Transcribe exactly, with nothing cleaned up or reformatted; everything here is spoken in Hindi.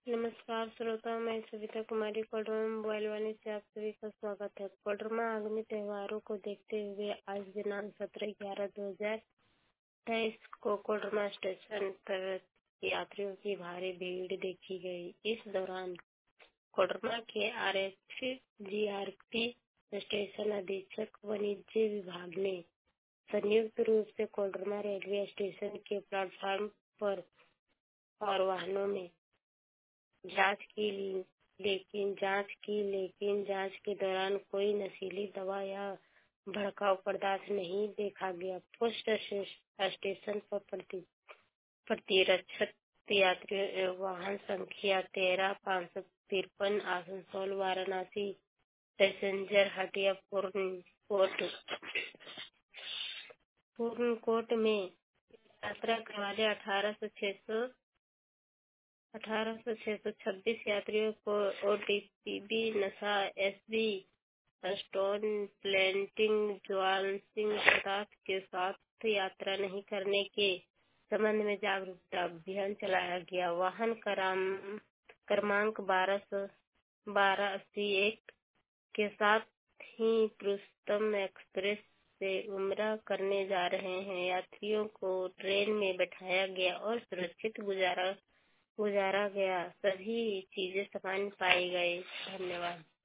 नमस्कार श्रोताओं, मैं सविता कुमारी कोडरमा मोबाइल वाणी से आप सभी का स्वागत है। कोडरमा आगामी त्योहारों को देखते हुए आज दिनांक सत्रह ग्यारह दो हजार तेईस को कोडरमा स्टेशन पर यात्रियों की भारी भीड़ देखी गई। इस दौरान कोडरमा के R H G R P station अधीक्षक वाणिज्य विभाग ने संयुक्त रूप से कोडरमा रेलवे स्टेशन के प्लेटफार्म पर और वाहनों में जांच की लेकिन जांच की लेकिन जांच के दौरान कोई नशीली दवा या भड़काऊ पदार्थ नहीं देखा गया। पोस्ट स्टेशन पर प्रति प्रतिरक्षित यात्रियों एवं वाहन संख्या तेरह पाँच सौ तिरपन आसनसोल वाराणसी पैसेंजर हटिया पूर्णकोट पूर्णकोट में यात्रा करने वाले अठारह सौ छह सौ अठारह सौ छह सौ छब्बीस यात्रियों को ओटीपी नशा एसबी स्टोन प्लेंटिंग ज्वालसिंग पदार्थ के साथ यात्रा नहीं करने के संबंध में जागरूकता अभियान चलाया गया। वाहन कराम क्रमांक बारह सौ बारह अस्सी एक के साथ ही पुरुषोत्तम एक्सप्रेस से उम्रा करने जा रहे हैं यात्रियों को ट्रेन में बैठाया गया और सुरक्षित गुजारा गुजारा गया। सभी चीजें सामान्य पाई गई। धन्यवाद।